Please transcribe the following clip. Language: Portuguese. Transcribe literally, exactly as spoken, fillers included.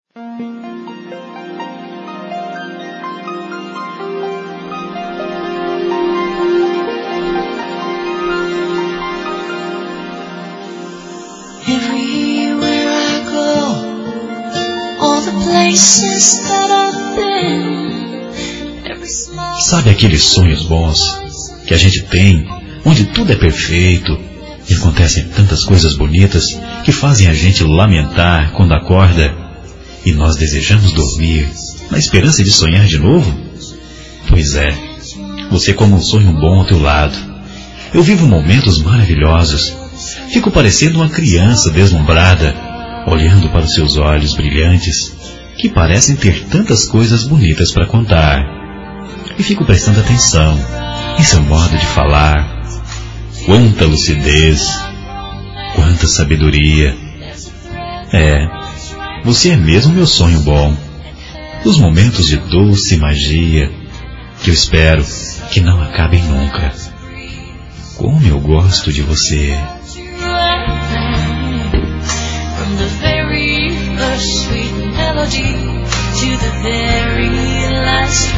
Everywhere I go, all the places that I've been, every small... Sabe aqueles sonhos bons que a gente tem, onde tudo é perfeito e acontecem tantas coisas bonitas que fazem a gente lamentar quando acorda e nós desejamos dormir na esperança de sonhar de novo? Pois é, você como um sonho bom ao teu lado. Eu vivo momentos maravilhosos. Fico parecendo uma criança deslumbrada, olhando para os seus olhos brilhantes, que parecem ter tantas coisas bonitas para contar. E fico prestando atenção em seu modo de falar. Quanta lucidez, quanta sabedoria. É, você é mesmo meu sonho bom. Os momentos de doce magia, que eu espero que não acabem nunca. Como eu gosto de você. From the very first sweet melody to the very last